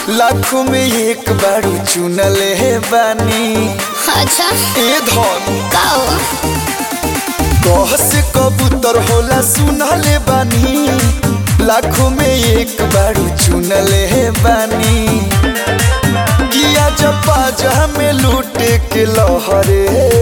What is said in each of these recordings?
लाखों में एक बारू चुनले बानी। अच्छा ए धन का हो? कह से कबूतर होला सुनले बानी। लाखों में एक बारू चुनले बानी। किया जब बाजा में लूटे के लहरे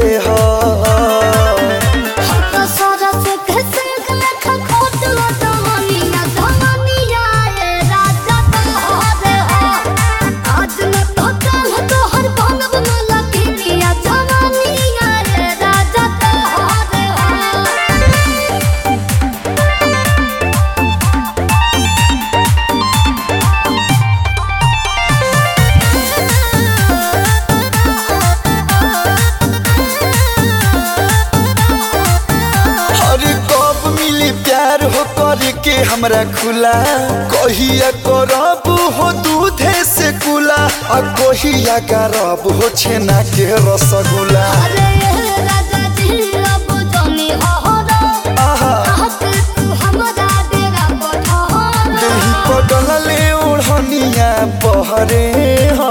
के हमरा खुला कहिया करब हो दूधे से कुला आ कहिया करब हो छेना के रसगुल्ला। अरे राजा जी अब जानी होरा हाथ तू हमरा डेरा पठार देही पडल ले ओढ़निया बहरे हा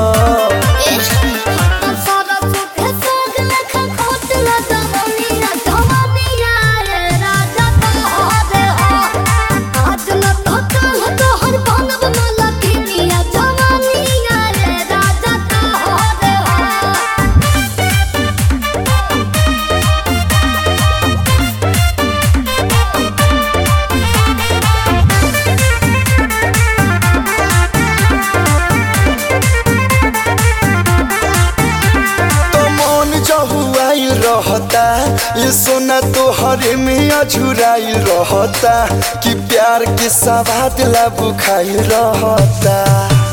रहता ये सोना तो हरे में अझुराई रहता कि प्यार के सवाद ला बुखाई रहता।